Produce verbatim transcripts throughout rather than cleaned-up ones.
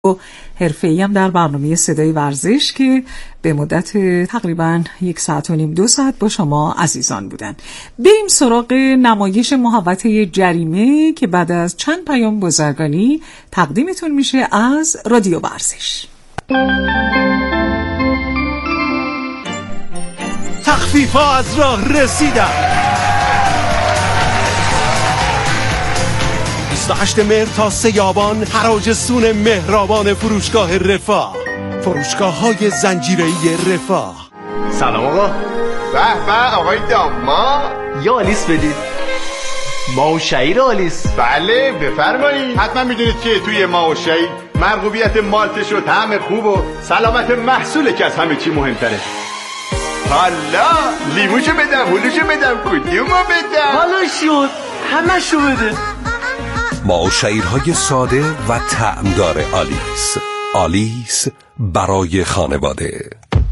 و حرفه‌ای هم در برنامه صدای ورزش که به مدت تقریباً یک ساعت و نیم دو ساعت با شما عزیزان بودن. بریم سراغ نمایش محوطه جریمه که بعد از چند پیام بازرگانی تقدیمتون میشه از رادیو ورزش. تخفیف‌ها از راه رسیدن. بیست و هشتم مهر تا سوم آبان حراج سون مهربان فروشگاه رفاه، فروشگاه های زنجیره‌ای رفاه. سلام آقا. به به آقای داماد، یا آلیس بدید. ماهو شعیر آلیس. بله بفرمایید. حتما میدونید که توی ماهو شعیر مرغوبیت مالتش و طعم خوب و سلامت محصول که از همه چی مهمتره. حالا لیموشو بدم، هلوشو بدم، کدومو بدم؟ حالا شد همه شو بده. ما شعیرهای ساده و طعمدار آلیس. آلیس برای خانواده.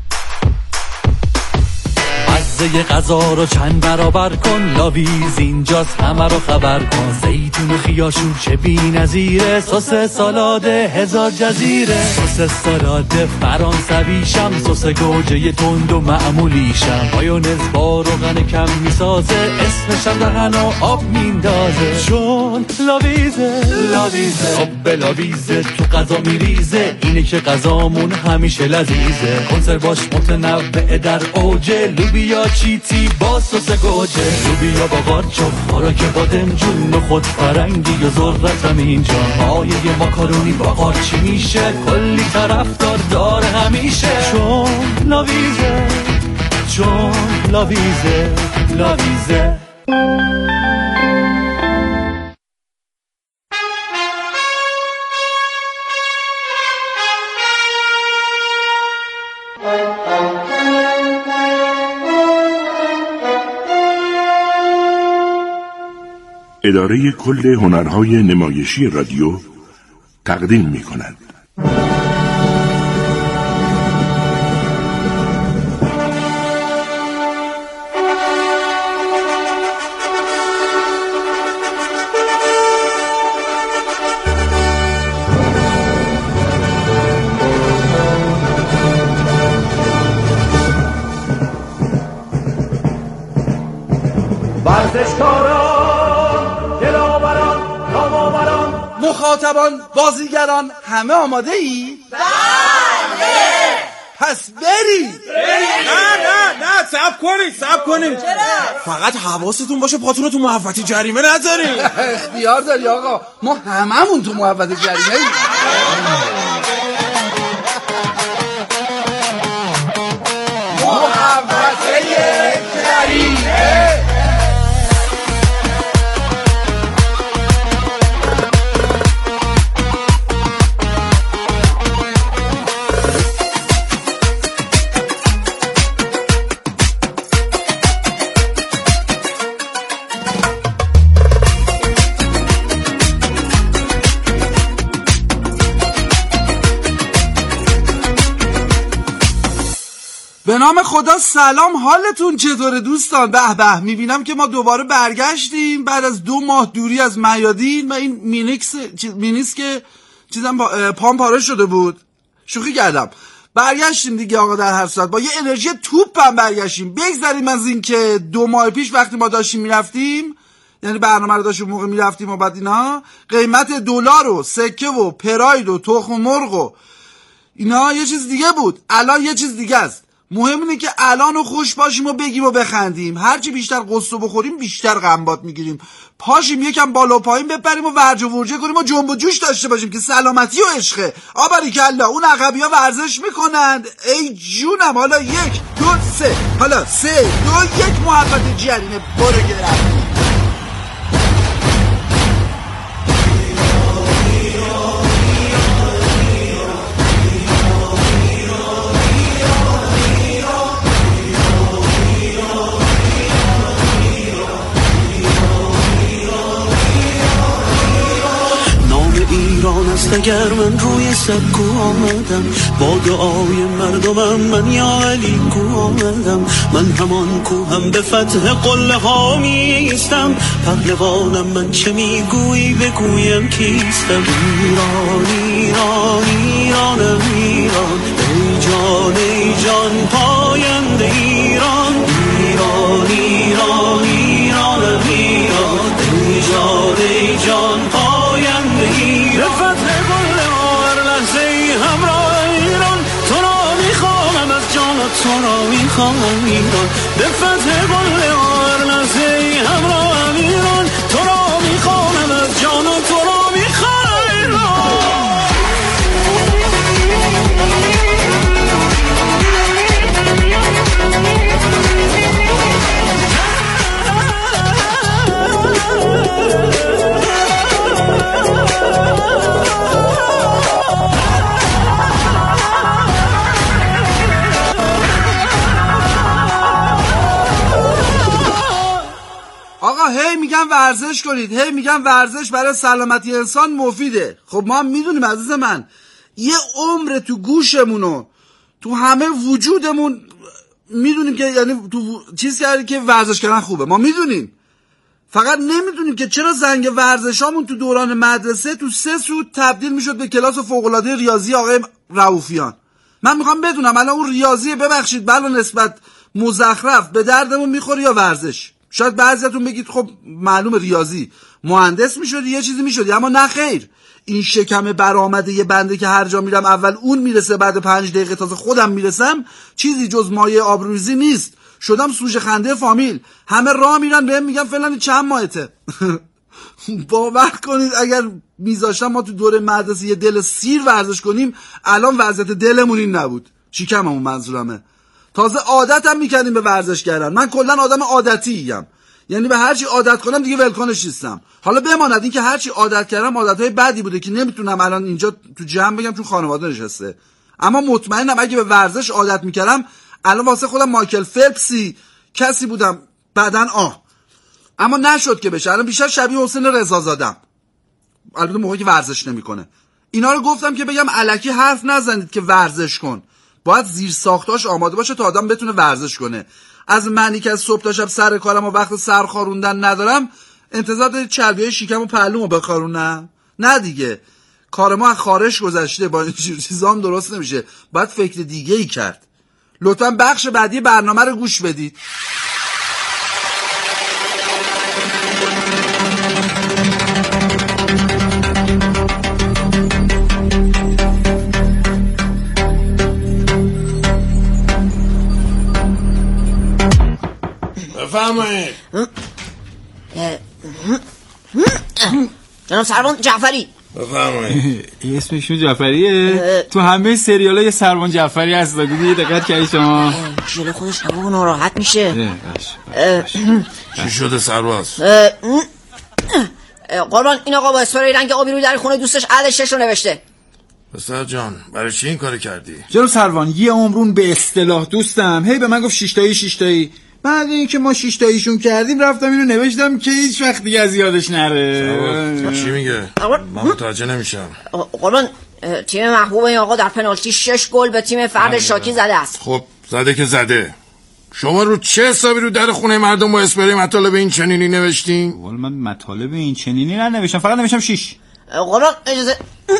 مزه غذا رو چند برابر کن، لاویز اینجاست همه رو خبر کن. زیتون و خیاشون چه بی‌نظیره، سس سالاد هزار جزیره. سس سالاد فرانسویشم، سس گوجه تند و معمولیشم. مایونز با روغن کم میسازه، اسمشم دهن و آب میندازه. چون لاویزه لاویزه آب لاویزه تو غذا میریزه. اینه که غذامون همیشه لذیذه. کنسرواش متنوع در اوجه، لوبیا چیتی با سس گوجه. لوبیا با قارچ و خوراک بادمجون و خود فرنگی و ذرتم اینجا. مایه ماکارونی با قارچی میشه، کلی طرفدار داره همیشه. چون لاویزه چون لاویزه لاویزه. اداره کل هنرهای نمایشی رادیو تقدیم می کند. مخاطبان، بازیگران، همه آماده ای؟ بله. پس بری نه نه نه صبر کنید صبر کنید. فقط حواستون باشه پاتون رو تو محوطه جریمه نذارین. اختیار داری آقا، ما هممون تو محوطه جریمه ایم. محوطه جریمه. به نام خدا سلام، حالتون چطوره دوستان؟ به به، میبینم که ما دوباره برگشتیم بعد از دو ماه دوری از میادین و این مینیکس مینیس که چیزم با پام پاره شده بود. شوخی کردم. برگشتیم دیگه آقا، در هر صورت با یه انرژی توپ هم برگشتیم. بگذاریم از این که دو ماه پیش وقتی ما داشتیم میرفتیم، یعنی برنامه رو داشتیم موقع میرفتیم و بعد اینا قیمت دلار و سکه و پراید و تخم مرغ و اینا یه چیز دیگه بود. الان یه چیز دیگه است. مهم اینه که الان رو خوش باشیم و بگیم و بخندیم. هرچی بیشتر قصه بخوریم بیشتر غمبات میگیریم. پاشیم یکم بالا پایین بپریم و ورج و ورجه کنیم و جنب و جوش داشته باشیم که سلامتی و عشقه. آباریکلا، اون عقبی ها ورزش میکنند. ای جونم. حالا یک دو سه، حالا سه دو یک، محوطه جریمه. برو گرم. ایران است مگر من روی سکو آمدم، با دعای مردمم من یا علی کو آمدم. من همان کوهم به فتح قله ها میستم، پهلوانم من چه میگویی بگویم کیستم. ایران ایران ایرانم ایران، ای جان ای جان پاینده ایران. ایران ایران ایرانم ایران، ای جان ای جان پاینده ایران. به فتح قله ها هر لحظه ای همراه ایران، تو را میخوام از جان و تو را میخوام ایران. به فتح قله ها هر لحظه ای همراه ایران، تو را میخوام از جان و تو را میخوام ایران. آقا هی میگن ورزش کنید، هی میگن ورزش برای سلامتی انسان مفیده. خب ما هم میدونیم عزیز من، یه عمر تو گوشمونو تو همه وجودمون میدونیم که یعنی تو چیز کردی که ورزش کردن خوبه، ما میدونیم. فقط نمیدونیم که چرا زنگ ورزشامون تو دوران مدرسه تو سه سوت تبدیل میشد به کلاس فوق‌العاده ریاضی آقای رؤوفیان. من میخوام بدونم الان اون ریاضی ببخشید بلا نسبت مزخرف به دردمون میخوره یا ورزش؟ شاید بعضیاتون بگید خب معلوم ریاضی مهندس میشدی یه چیزی میشدی، اما نه خیر. این شکم برآمده یه بنده که هر جا میرم اول اون میرسه بعد پنج دقیقه تازه خودم میرسم، چیزی جز مایه آبروریزی نیست. شدم سوژه خنده فامیل، همه راه میرن بهم میگن فلانی چند ماهته. باور کنید اگر میذاشتم ما تو دوره مدرسه یه دل سیر ورزش کنیم الان وضعیت دلمون این نبود. شکممون منظورمه. تازه عادتم میکردیم به ورزش کردن. من کلا آدم عادتی‌ام، یعنی به هر چی عادت کنم دیگه ولکنش نیستم. حالا بماند این که هر چی عادت کردم عادتهای بدی بوده که نمیتونم الان اینجا تو جمع بگم چون خانواده نشسته، اما مطمئنم اگه به ورزش عادت میکردم الان واسه خودم مایکل فلپسی کسی بودم بعدن آه. اما نشد که بشه. الان بیشتر شبیه حسین رضازاده‌ام، البته موقعی که ورزش نمیکنه. اینا رو گفتم که بگم الکی حرف نزنید که ورزش کن، باید زیر ساختاش آماده باشه تا آدم بتونه ورزش کنه. از منی که از صبح تا شب سر کارم و وقت سر خاروندن ندارم انتظار دارید چربیای شکم و پهلومو بخارونم؟ نه دیگه، کار ما از خارش گذشته، با این چیزا هم درست نمیشه، باید فکر دیگه ای کرد. لطفا بخش بعدی برنامه رو گوش بدید. بفرمایید. جناب سروان جعفری. بفرمایید. اسمشون جعفریه؟ تو همه سریالا یه سروان جعفری هست، دیدی دقت کردی شما؟ جلو خودش هوا ناراحت میشه. چی شده سرباز؟ قربان این آقا با اسپری رنگ آبی روی در خونه دوستش عدد شش رو نوشته. پسر جان برای چی این کارو کردی؟ جناب سروان یه عمرون به اصطلاح دوستم هی به من گفت شیشتایی شیشتایی، بعد این که ما شیشتاییشون کردیم رفتم اینو نوشتم که هیچ وقت دیگه از یادش نره. چی میگه؟ من متوجه نمیشم. قربان تیم محبوب این آقا در پنالتی شش گل به تیم فرد شاکی زده است. خب زده که زده. شما رو چه حسابی رو در خونه مردم با اسپری مطالب این چنینی نوشتین؟ ولی من مطالب این چنینی ننوشتم، فقط نوشتم شش. قربان اجازه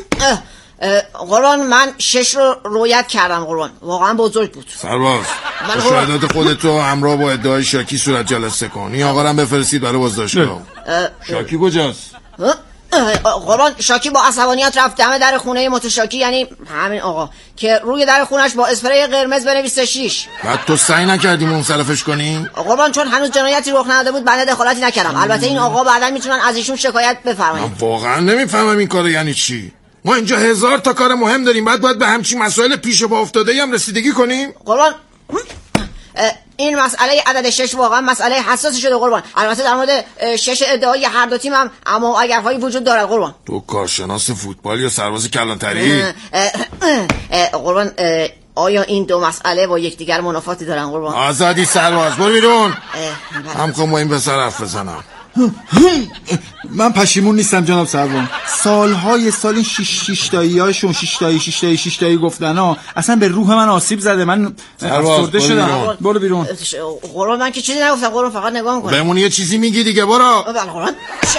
قربان من شش رو رویت کردم قربان، واقعا بزرگ بود. سرباز شهادت خودتو همراه با ادعای شاکی صورت جلسه کن. این آقا رو هم بفرستید برای بازداشتگاه. شاکی کجاست؟ قربان شاکی با عصبانیت رفت دم در خونه متشاکی، یعنی همین آقا، که روی در خونش با اسپری قرمز بنویسه شش. بعد تو سعی نکردی منصرفش کنی؟ قربان چون هنوز جنایتی رخ نداده بود بنده دخالتی نکردم. البته این آقا بعدا میتونن از ایشون شکایت بفرمایید. من واقعا نمیفهمم این کارو یعنی چی. ما اینجا هزار تا کار مهم داریم، بعد باید به همچین مسائل پیش پا افتاده هم رسیدگی کنیم. قربان این مسئله عدد شش واقعا مسئله حساسی شده قربان. البته در مورد شش ادعای هر دو تیم هم اما اگرهایی وجود دارد قربان. تو کارشناس فوتبال یا سرباز کلانتری؟ قربان آیا این دو مسئله با یکدیگر منافاتی دارن قربان؟ آزادی سرباز برو بیرون. هم کن با این پسر حرف بزنم. من پشیمون نیستم جناب سروان. سالهای سال این شیش شیشتایی هاشون شیشتایی شیشتایی شیشتایی گفتن ها اصلا به روح من آسیب زده. من افسرده شدم. برو بیرون. قرآن من که چیزی نگفتم قرآن، فقط نگاه میکنم. بهمون یه چیزی میگی دیگه برو. بله قرآن.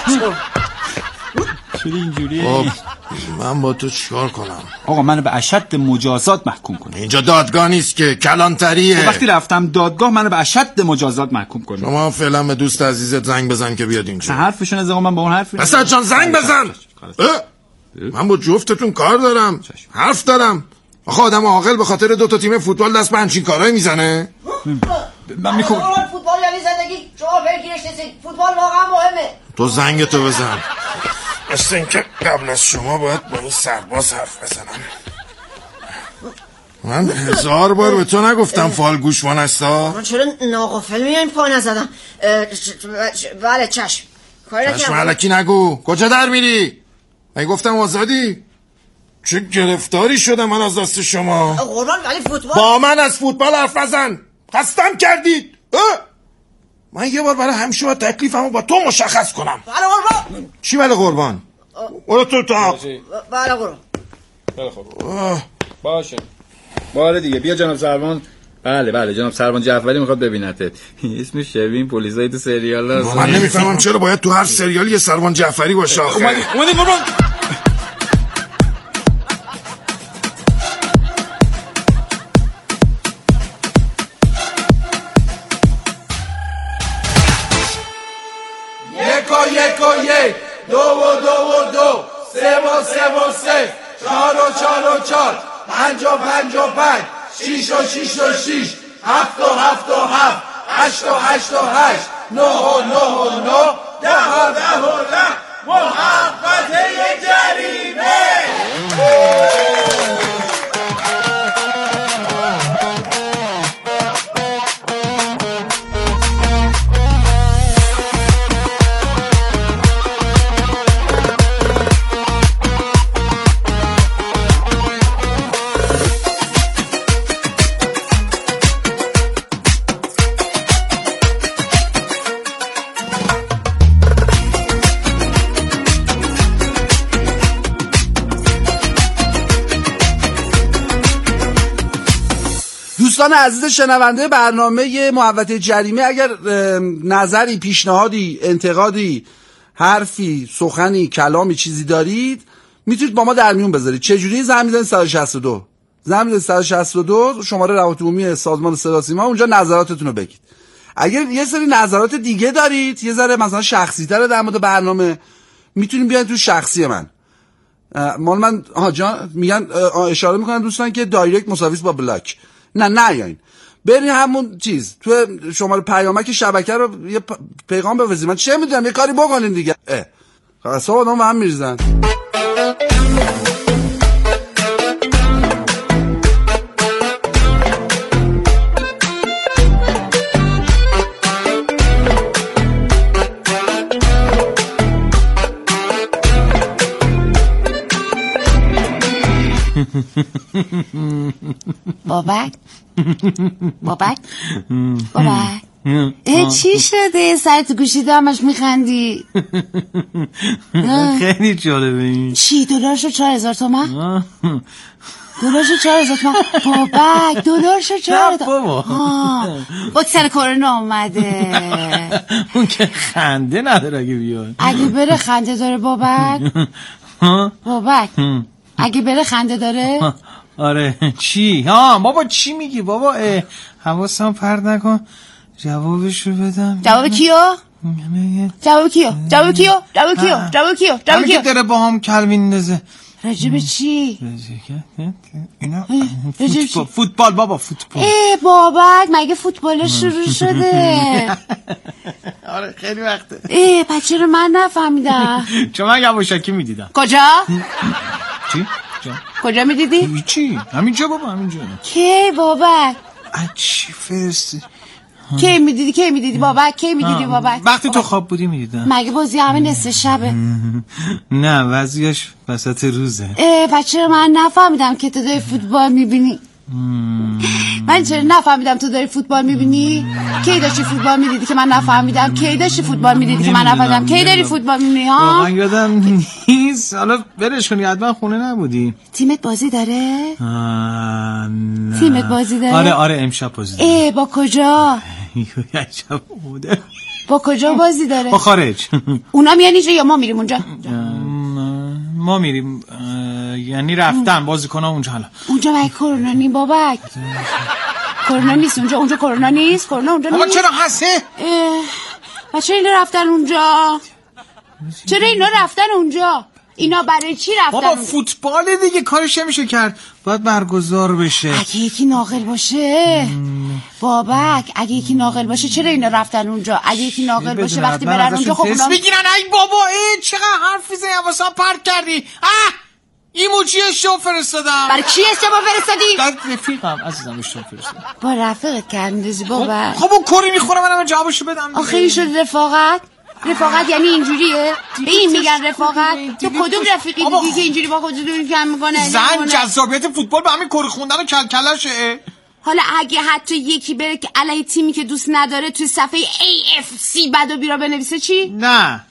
چرا اینجوریه؟ خب من با تو چیکار کنم؟ آقا منو به اشد مجازات محکوم کنه. اینجا دادگاه نیست که، کلانتریه. وقتی رفتم دادگاه منو به اشد مجازات محکوم کنه. شما فعلا به دوست عزیزت زنگ بزن که بیاد اینجا. حرفشون از آقا من با اون حرف پسر جان زنگ بزن. من با جفتتون کار دارم، حرف دارم. آخه آدم عاقل به خاطر دو تا تیم فوتبال دست به همچین کارایی میزنه؟ من میکنم. فوتبال یعنی زندگی. شما فکرش نیستید. فوتبال واقعا مهمه. تو زنگتو بزن. مثل اینکه قبل از شما باید با این سرباز حرف بزنم. من هزار بار به تو نگفتم فال گوشوان هستا؟ من چرا ناغافل میایم پا نزدم؟ بله چشم. چشم علکی نگو. کجا در میری؟ من گفتم آزادی. چه گرفتاری شدم من از دست شما. قربان ولی فوتبال. با من از فوتبال حرف نزن. خستم کردید. من یه بار برای همیشه باید تکلیفمو با تو مشخص کنم. بله قربان. چی بله قربان؟ برو تو تا. بله قربان. بله قربان. باشه. باره دیگه بیا جناب سروان. بله بله جناب سروان جعفری میخواد ببینتت. اسمش شبیه این پلیسای تو سریال هست. من نمیفهمم چرا باید تو هر سریالی یه سروان جعفری باشه. اومدی اومدی قربان. یک و یک، دو و دو و دو، سه و سه و سه، چهار و چهار و چهار، پنج و پنج و پنج، شیش و شیش و شیش، هفت و هفت و هفت، هشت و هشت و هشت، نه و نه و نه، ده و ده و ده، محبت جریمه. دوستان عزیز شنونده برنامه محوطه جریمه، اگر نظری، پیشنهادی، انتقادی، حرفی، سخنی، کلامی، چیزی دارید میتونید با ما در میون بذارید. چجوری؟ زنگ میزنید صد و شصت و دو زنگ میزنید صد و شصت و دو شماره روابط عمومی سازمان صدا سیما، اونجا نظراتتون رو بگید. اگر یه سری نظرات دیگه دارید یه ذره مثلا شخصی تره در مورد برنامه، میتونید بیاید تو شخصی من. مال من ها جان میگن اشاره میکنن دوستان که دایرکت مساوی با بلاک. نه نه یاین برین همون چیز تو شماره پیامک شبکه رو یه پیغام بفرستید. من چه میدونم یه کاری بکنین دیگه. اه اصلا آدم هم میریزن. بابک بابک بابک اه چی شده؟ سرت گوشی همش میخندی. خیلی جالبه این. چی دلار شد چهار هزار تومن؟ دلار شد چهار هزار تومن؟ بابک دلار شد چهار هزار تومن؟ واکسن کرونا اومده. اون که خنده نداره اگه بیاد. اگه بره خنده داره بابک؟ بابک اگه بره خنده داره؟ آره چی؟ ها بابا چی میگی بابا؟ حواسم پرت نکن. جوابش رو بدم. جواب کیو؟ جواب کیو؟ جواب کیو؟ جواب کیو؟ جواب کیو؟ جواب کیو؟ داره با هم کل میندازه. راجب چی؟ اینا فوتبال فوتبال بابا فوتبال. ای بابک مگه فوتبال شروع شده؟ آره خیلی وقته. ای بچه رو من نفهمیدم. چون من یواشکی میدیدم. کجا؟ چی؟ کجا میدیدی؟ چی؟ همینجا بابا همینجا. کی بابک؟ چی فرستی؟ کی میدیدی کی میدیدی بابک؟ کی میدیدی بابک؟ وقتی تو خواب بودی میدیدم. مگه بازی همه نصف شبه؟ نه وضعیش وسط روزه. ای بچه رو من نفهمیدم که تو داری فوتبال میبینی. من چرا نفهمیدم تو داری فوتبال میبینی؟ کی داشتی فوتبال میدیدی که من نفهمیدم؟ کی داشتی فوتبال میدیدی که من نفهمیدم؟ کی داری فوتبال میبینی ها؟ واقعا یادم نیست. حالا برش کنی، حتما خونه نبودی. تیمت بازی داره؟ نه. تیمت بازی داره؟ آره آره امشب بازی داره. اه با کجا؟ امشب بوده. با کجا بازی داره؟ با خارج. اونا میان اینجا یا ما میریم اونجا؟ ما میریم، یعنی رفتن بازیکن‌ها اونجا. حالا اونجا مگه کرونا نی بابک؟ کرونا نیست اونجا، اونجا کرونا نیست، کرونا اونجا نیست. آقا چرا هسته؟ بچه اینا رفتن اونجا؟ چرا اینا رفتن اونجا؟ اینا برای چی رفتن؟ بابا فوتبال دیگه، کارش نمیشه کرد، باید برگزار بشه. اگه یکی ناقل باشه بابک، اگه یکی ناقل باشه چرا اینا رفتن اونجا؟ اگه یکی ناقل باشه وقتی برن اونجا خب اونا میگیرن. ای بابا ای چقدر حرف میزنی، حواسم پرت کردی. اه ایموجی اشتباه فرستادم. برای کی اشتباه فرستادی؟ بعد رفیقم عزیزم اشتباه فرستادم. با رفیقت کردی بابا. خب اون کری میخوره منم جوابشو بدم. آخه این شد رفاقت؟ رفاقت یعنی اینجوریه؟ به این میگن رفاقت؟ تو کدوم رفیقی دیدی که اینجوری با خودت دور کم میکنه؟ زن جذابیت فوتبال به همین کری خوندن و کلکلشه. حالا اگه حتی یکی بره که علیه تیمی که دوست نداره توی صفحه ای اف سی بد و بیرا بنویسه چی؟ نه.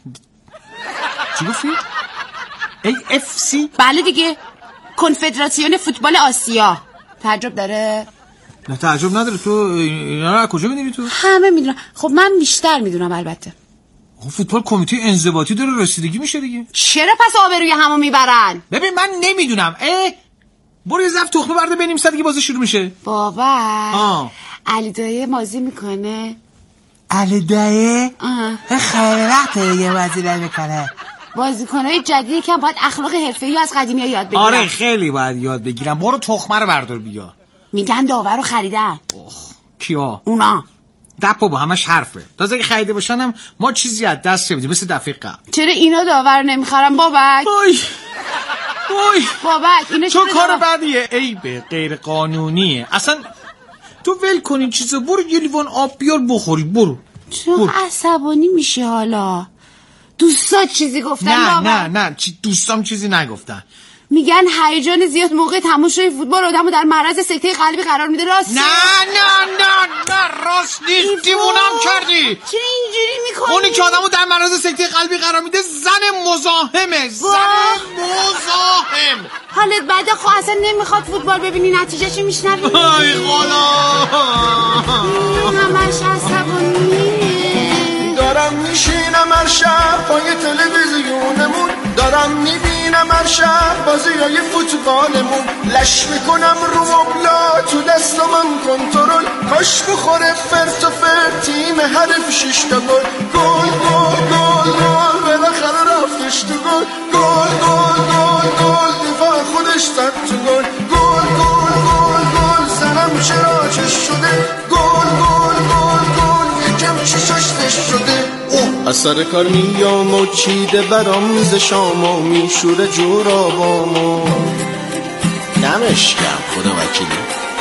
چی گفتی؟ ای اف سی؟ بله دیگه، کنفدراسیون فوتبال آسیا. تعجب داره؟ نه تعجب نداره. تو اینا رو از کجا میدونی تو؟ همه میدونم. خب من بیشتر میدونم البته. فوتبال کمیته انضباطی داره، رسیدگی میشه دیگه. چرا پس آبروی همو میبرن؟ ببین من نمیدونم. اه برو یه ظرف تخمه برده بنیم سر دیگه بازی شروع میشه. بابا آه علی دایه بازی میکنه. علی دایه؟ آه خیلی وقته دیگه بازی نمیکنه. بازیکنای جدیدی که باید اخلاق حرفه‌ای از قدیمی‌ها یاد بگیرن. آره خیلی باید یاد بگیرم. برو تخمه رو بردار بیا. میگن داور رو خریدن. اوه کیا؟ اونا. دپو با همش حرفه. تازه اگه خریده باشنم ما چیزی از دست نمیدیم مثل دفعه قبل. چرا اینا داور نمیخرن بابک؟ وای وای بابک اینا تو کار بدیه. ای به غیر قانونیه اصلا. تو ول کنین چیزا، برو یه لیوان آب بیار بخوری. برو. چون عصبانی میشه حالا. دوستات چیزی گفتن؟ نه بابک؟ نه نه چی دوستام چیزی نگفتن. میگن هیجان زیاد موقع تماشای فوتبال آدمو در معرض سکته قلبی قرار میده. راست؟ نه نه نه نه راست نیست. دیوونم کردی. چرا اینجوری میکنی؟ اونی که آدمو در معرض سکته قلبی قرار میده زن مزاحمه. زن مزاحم. حالت بده. خب اصلا نمیخواد فوتبال ببینی، نتیجه چی میشنوی؟ ای خدا همش عصبانیه. دارم میشینم هر شب پای تلویزیونمون، دارم میبینم هر شب بازیای فوتبالمون، لش میکنم رو مبلا تو دستم کنترل، کاش بخوره فرت و فرت تیم حریف شش تا گل. گل گل گل گل بالاخره رفتش تو گل. گل گل گل گل دفاع خودش زد تو گل. گل گل گل گل سنم چرا چش شده. گل گل گل گل یکم چشش شده. از سر کار میام و چیده برام ز شامو، میشوره جورابامو. دمش گرم خدا وکیلی.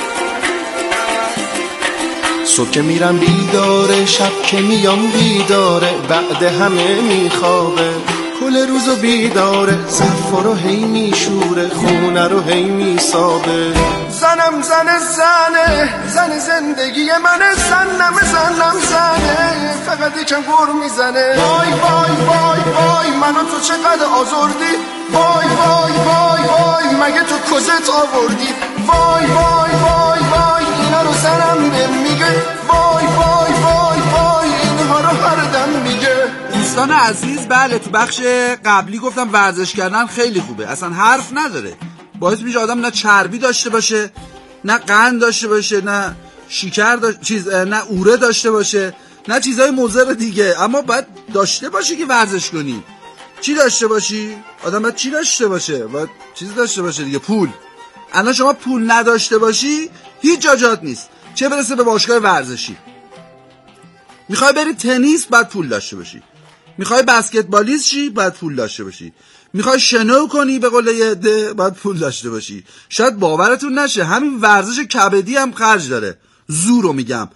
صبح که میرم بیداره، شب که میام بیداره، بعد همه میخوابه، کل روزو بیداره، صفا رو هی میشوره، خونه رو هی میسابه. زنم زن زنه، زن زندگی منه، زنم زنم زنه، فقط یکم گر میزنه. وای وای وای وای منو تو چقدر آزردی. وای وای وای وای مگه تو کزت آوردی. وای وای وای وای اینا رو زنم نمیگه. وای وای وای وای اینها رو هر دم میگه. دوستان عزیز، بله تو بخش قبلی گفتم ورزش کردن خیلی خوبه، اصلا حرف نداره، باعث میشه آدم نه چربی داشته باشه، نه قند داشته باشه، نه شکر داشته چیز نه اوره داشته باشه، نه چیزای مضر دیگه. اما باید داشته باشه که ورزش کنی. چی داشته باشی؟ آدم باید چی داشته باشه؟ باید چیز داشته باشه دیگه، پول. الان شما پول نداشته باشی هیچ جا جات نیست، چه برسه به باشگاه ورزشی. میخوای بری تنیس باید پول داشته باشی، میخوای بسکتبالیست شی باید پول داشته باشی، میخوای شنو کنی به قول یه عده باید پول داشته باشی. شاید باورتون نشه همین ورزش کبدی هم خرج داره. زو رو میگم،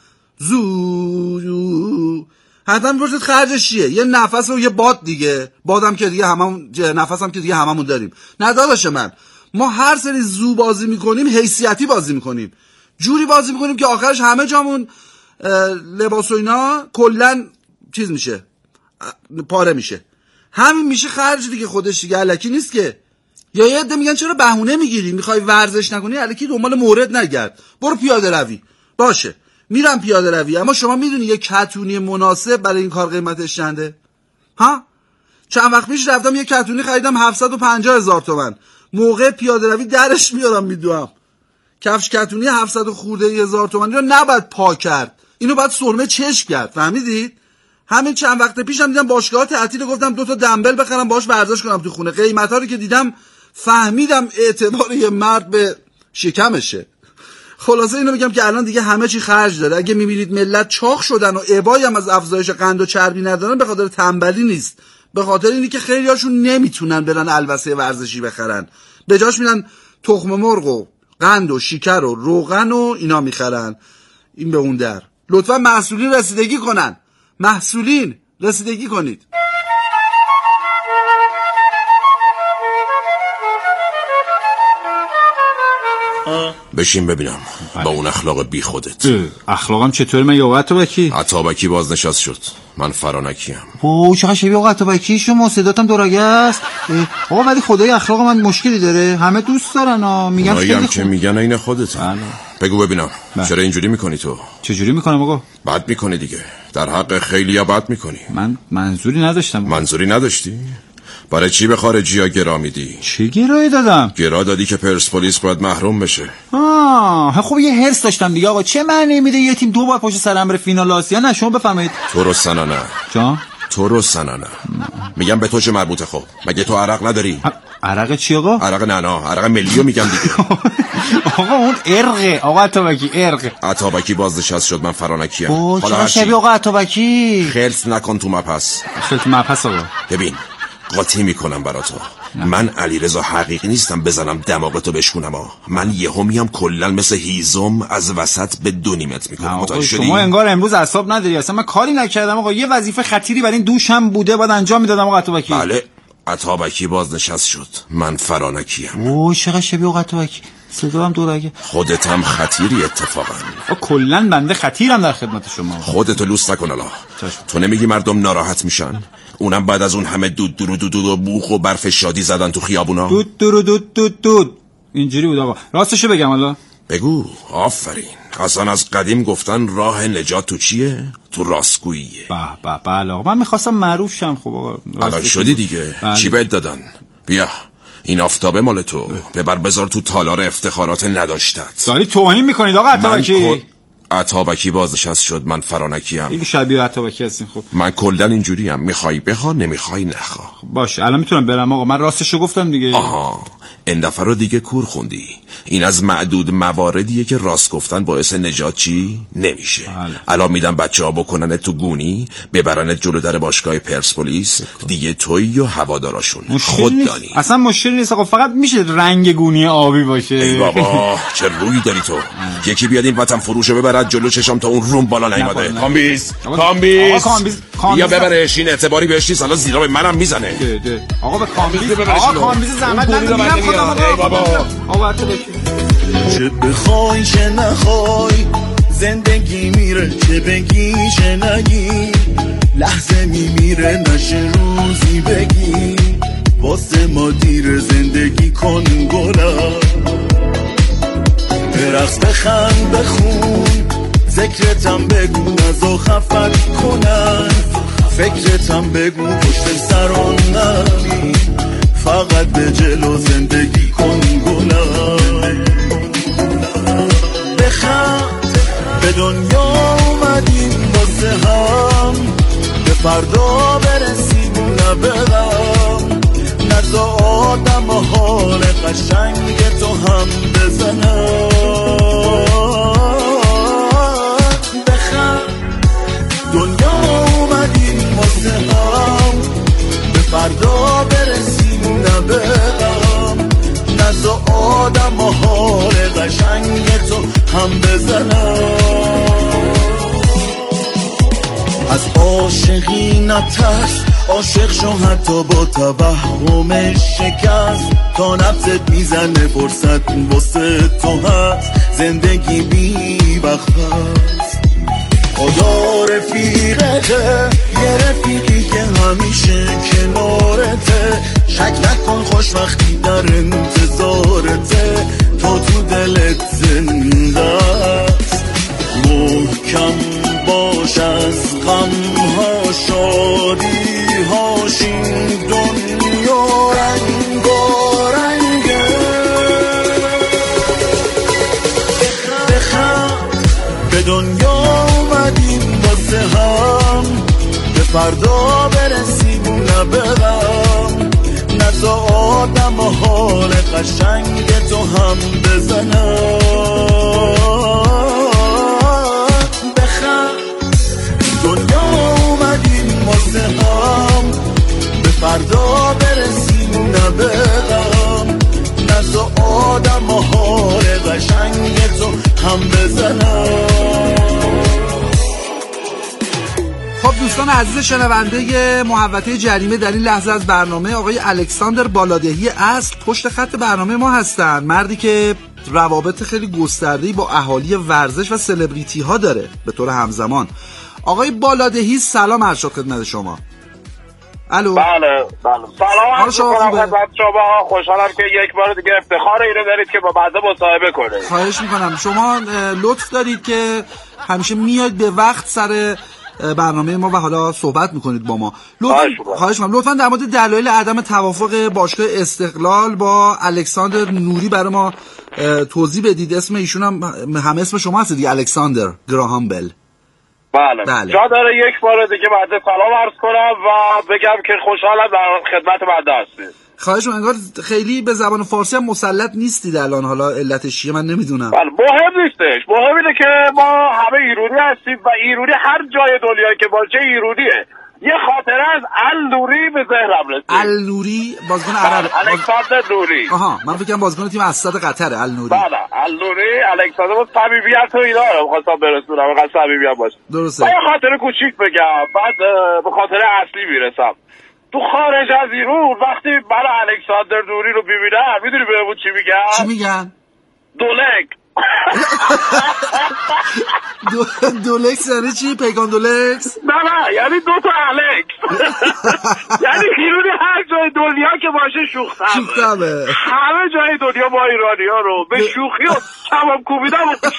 زو حتما میپرسید خرجش چیه؟ یه نفس و یه باد دیگه. بادم که دیگه هممون، نفس هم که دیگه هممون داریم. نه داداش من، ما هر سری زو بازی میکنیم حیثیتی بازی میکنیم. جوری بازی میکنیم که آخرش همه جامون لباس و اینا کلن چیز میشه، پاره میشه. همین میشه خرج دیگه، خودش دیگه الکی نیست که. یا یه عده میگن چرا بهونه میگیری، میخوای ورزش نکنی الکی دنبال مورد نگرد، برو پیاده روی. باشه میرم پیاده روی، اما شما میدونی یه کتونی مناسب برای این کار قیمتش چنده؟ ها؟ چند وقت پیش رفتم یه کتونی خریدم هفتصد و پنجاه هزار تومان. موقع پیاده روی درش میارم میدوام. کفش کتونی هفتصد خورده هزار تومانی رو نباید پاک کرد، اینو باید سرمه چشم کرد. فهمیدید؟ همین چند وقت پیشم دیدم باشگاه تعطیل، گفتم دو تا دمبل بخرم باهاش ورزش کنم تو خونه. قیمتا رو که دیدم فهمیدم اعتبار یه مرد به شکمشه. خلاصه اینو میگم که الان دیگه همه چی خرج داره. اگه میبینید ملت چاق شدن و ابایی هم از افزایش قند و چربی ندارن، به خاطر تنبلی نیست، به خاطر اینی که خیلیاشون نمیتونن برن البسه ورزشی بخرن، به جاش میرن تخم مرغ و قند و شکر و روغن و اینا میخرن. این به اون در. لطفا مسئولین رسیدگی کنن، مسئولین رسیدگی کنید. بشین ببینم با اون اخلاق بی خودت. اخلاقم چطوره؟ من یا عطابکی؟ عطابکی بازنشست شد، من فرانکیم. اوه چقدر شبیه آقا عطابکی شما، صداتم دوراگه است. آقا ولی خدای اخلاق من مشکلی داره، همه دوست دارن ها، میگن خیلی خوب. که میگن این خودت. بگو ببینم بله. چرا اینجوری میکنی تو؟ چجوری میکنم آقا؟ بد میکنی دیگه، در حق خیلیا بد میکنی. من منظوری نداشتم. منظوری نداشتی؟ برای چی به خارجی‌ها گرا میدی؟ چه گرایی دادم؟ گرا دادی که پرسپولیس باید محروم بشه. آه خب یه هرس داشتم دیگه آقا. چه معنی میده یه تیم دو بار پشت سر بره فینال آسیا؟ نه شما بفرمایید. تو رو سنانه جان؟ تو رو سنانه میگم به تو چه مربوطه؟ خب مگه تو عرق نداری؟ عرق چی آقا؟ عرق نعنا، عرق ملیو میگم دیگه. آقا اون ارقه آقا عطابکی، ارقه. عطابکی بازنشست شد، من فرانکیم. حالا شبیه آقا عطابکی. خلص نکن تو مپس. خلص مپس آقا. ببین قاطی میکنم برا تو، من علیرضا حقیقی نیستم بزنم دماغتو بشکنم ها. من یهو میام کلا مثل هیزم از وسط به دو نیمت میکنم. متوجه شدی؟ شما انگار امروز اعصاب نداری، اصلا من کاری نکردم آقا. یه وظیفه خطیری برای این دوشم بوده، باید انجام میدادم آقا عطابکی. بله عطابکی بازنشست شد، من فرانکیم. اوه چقدر شبیه آقا عطابکی، صدا هم دوراگه. خودت هم خطیری اتفاقا. کلا بنده خطیرم در خدمت شما. خودتو لوس نکن الا. تو نمیگی مردم ناراحت میشن؟ اونم بعد از اون همه دود دود دود دود و بوخ و برف شادی زدن تو خیابونا. دود دود دود دود دود اینجوری بود آقا. راستشو بگم حالا؟ بگو. آفرین. اصلا از قدیم گفتن راه نجات تو چیه؟ تو راستگوییه. به به بله آقا، من میخواستم معروف شم. خب آقا الان شدی دیگه. بله. چی بهت دادن؟ بیا این آفتابه مال تو، ببر بذار تو تالار افتخارات نداشتت. داری توهین میکنید آقا عطابکی. عطابکی بازنشست شد، من فرانکیم. این شبیه عطابکی هستین. خب من کلا اینجوری ام، میخوای بخوا نمیخوای نخوا. باشه الان میتونم برم آقا، من راستشو گفتم دیگه. آها این دفعه رو دیگه کور خوندی. این از معدود مواردیه که راست گفتن باعث نجات چی نمیشه. بله. الان میدم بچه‌ها بکنن تو گونی، ببرنت جلو در باشگاه پرسپولیس، دیگه تویی و هواداراشون. خود دانی اصلا مشکلی نیست آقا، فقط میشه رنگ گونی آبی باشه. ای بابا چه روی داری تو. یکی بیاد این وطن فروشو ببرد جلو چشام تا اون روم بالا نیومده. کامبیز کامبیز یا ببرش، این اعتباری بهش نیست، الان زیرا به منم میزنه. ده ده. آقا به کامبیز آقا کامبیز زحمت ندید. ای بابا آقا تو چه بخوای چه نخوای زندگی میره، چه بگی چه نگی لحظه میمیره، نشه روزی بگی واسه ما دیر زندگی کن گلم. برقص بخند بخون ذکرتم بگو نزا خفت کنن، فکرتم بگو پشت سران نمی، فقط به جلو زندگی کن گلم. بخند به دنیا اومدیم واسه هم، به فردا برسیم نه بغم، نزا آدم و حال قشنگ تو هم بزنم. بخند دنیا اومدیم واسه هم، به فردا برسیم نه بغم، نزا آدم و حال قشنگ تو هم بزنم. از عاشقی نترس، عاشق شو حتی با توهم شکست، تا نفست میزنه فرصت واسه تو هست، زندگی بی وقت است. خدا رفیقته، یه رفیقی که همیشه کنارته، شک نکن خوش وقتی در انتظارته، تو تو دلت زنده است. محکم باش از غم ها شادی هاش، این دنیا رنگارنگه. بخند به دنیا اومدیم واسه هم، به فردا برسیم نه به غم، نه تا آدم حال قشنگ تو هم بزنم. دنیا اومدیم واسه هم، به فردا برسیم نه به غم، نه تو آدم حال قشنگ تو هم بزنم. خب دوستان عزیز شنونده محوطه جریمه، در این لحظه از برنامه آقای الکساندر بالادهی اصل پشت خط برنامه ما هستن. مردی که روابط خیلی گسترده‌ای با اهالی ورزش و سلبریتی ها داره به طور همزمان. آقای بالادهی سلام عرض شد خدمت شما. الو. بله بله سلام عرض می‌کنم خدمت شما. خوشحالم که یک بار دیگه افتخار اینو دارید که با بنده مصاحبه کنید. خواهش میکنم. شما لطف دارید که همیشه میاید به وقت سر برنامه ما و حالا صحبت میکنید با ما. لطفاً خواهش میکنم لطفاً در مورد دلایل عدم توافق باشگاه استقلال با الکساندر نوری برای ما توضیح بدید. اسم ایشون هم هم اسم شما هست دیگه، الکساندر گراهام بل. بله. بله جا داره یک بار دیگه بعد سلام عرض کنم و بگم که خوشحالم در خدمت بنده هستید. خواهش می‌کنم. انگار خیلی به زبان فارسی هم مسلط نیستید الان، حالا علتش چیه من نمیدونم. بله مهم نیستش، مهم اینه که ما همه ایرانی هستیم و ایرانی هر جای دنیا که باشه ایرانیه. یه خاطره از النوری به ذهنم رسید. النوری بازیکن عرب الکساندر نوری. آها من فکر کنم بازیکن تیم اسد قطر. النوری بله النوری الکساندر با صمیمیت و اینا رو خواستم برسونم، اینقدر صمیمیت باشه. درسته. یه خاطره کوچیک بگم بعد به خاطره اصلی میرسم. تو خارج از ایران وقتی من الکساندر نوری رو ببینم میدونی بهمون چی میگن؟ چی میگن؟ دولک. دو دولکس یعنی چی؟ پیکان دولکس؟ نه نه یعنی دو تا الکس. یعنی ایرانی هر جای دنیا که باشه شوخ طبعه. همه جای دنیا با ایرانی ها رو به شوخی و کباب کوبیدن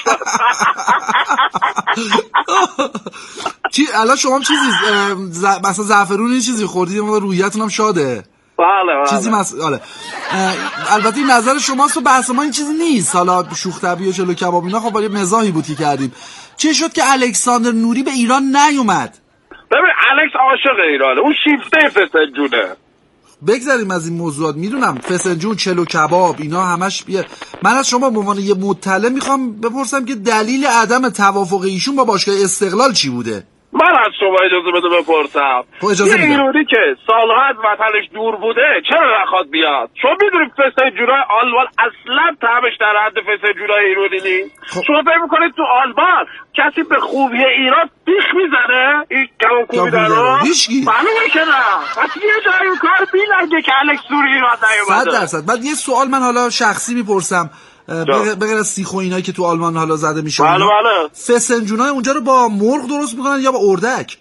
چی الان شما چیزی مثلا زعفرونی چیزی خوردید ما روحیتون هم شاده؟ بله بله چیزی مسئله. البته این نظر شماست و بحث ما این چیزی نیست. حالا شوخ طبیعی و چلو کباب اینا خب ولی مزاحی بود که کردیم. چی شد که الکساندر نوری به ایران نیومد؟ ببین الکس عاشق ایرانه، اون شیفته فسنجونه. بگذاریم از این موضوعات. میدونم فسنجون چلو کباب اینا همش بیه. من از شما به عنوان یه مطلع میخوام بپرسم که دلیل عدم توافق ایشون با باشگاه استقلال چی بوده؟ من از شما اجازه بده بپرسم. یه ایرانی که سالها از وطنش دور بوده چرا نخواد بیاد؟ شما میدونید فسنجونای آلمان اصلا طعمش در حد فسنجونای ایرانی نیست. شما فکر میکنید تو آلمان کسی به خوبی ایران بیخ میزنه؟ این کباب کوبیدن رو؟ معلومه که نه. پس یه جایی کار بیلنگه که الکس نوری ایران نیومده. صد درصد. بعد یه سوال من حالا شخصی میپرسم به غیر از سیخ و اینایی که تو آلمان حالا زده میشه. بله بله. فسنجونای اونجا رو با مرغ درست میکنن یا با اردک؟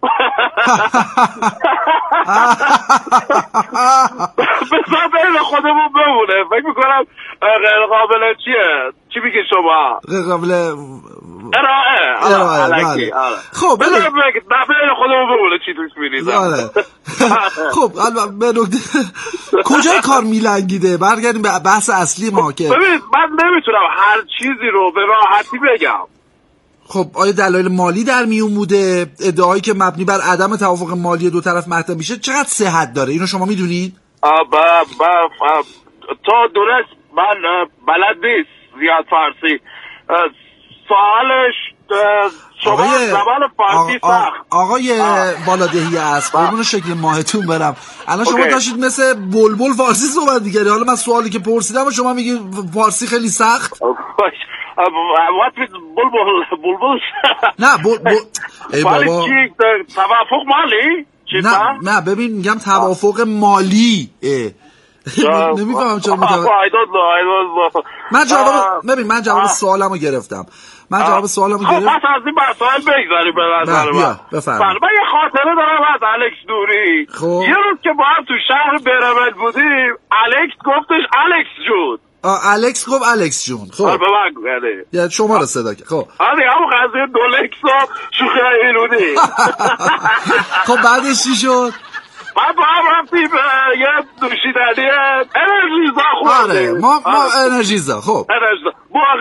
بذار بین خودمون بمونه. فکر میکنم غیر قابل چیه؟ چی میگه شما؟ غیر قابل ارائه. ارائه بله. خب بذار بین خودمون بمونه چی توش میریزم. خب به نکته کجای کار میلنگیده؟ برگردیم به بحث اصلی ما که ببین من نمیتونم هر چیزی رو به راحتی بگم. خب آیا دلایل مالی در میون بوده؟ ادعایی که مبنی بر عدم توافق مالی دو طرف مطرح میشه چقدر صحت داره؟ اینو شما میدونید؟ با با تا درست من بلد نیست زیاد فارسی. سوالش شما زبان فارسی سخت. آقای بالادهی است قربون شکل ماهتون برم. الان شما داشتید مثل بلبل فارسی صحبت می‌کردید. حالا من سوالی که پرسیدم و شما میگید فارسی خیلی سخت. What with بلبل بلبل؟ نه بل ای بابا توافق مالی؟ نه نه ببین میگم توافق مالی. نمیفهمم چرا متوجه. من جواب ببین من جواب سوالمو گرفتم. من جواب سوالمو گرفتم. پس از این مسائل بگذاریم به نظر من. بفرمایید. من یه خاطره دارم از الکس دوری. خب. یه روز که با هم تو شهر برمد بودیم، الکس گفتش الکس جون. آ الکس گفت الکس جون. خب. آره به من گفته. یا شما رو صدا کرد. خب. آره همون قضیه دولکس و شوخی ایرونی. خب بعدش چی شد؟ بعد با هم رفتیم یه دوشیدنی انرژیزا خوردیم. آره ما ما انرژیزا. خب. انرژیزا.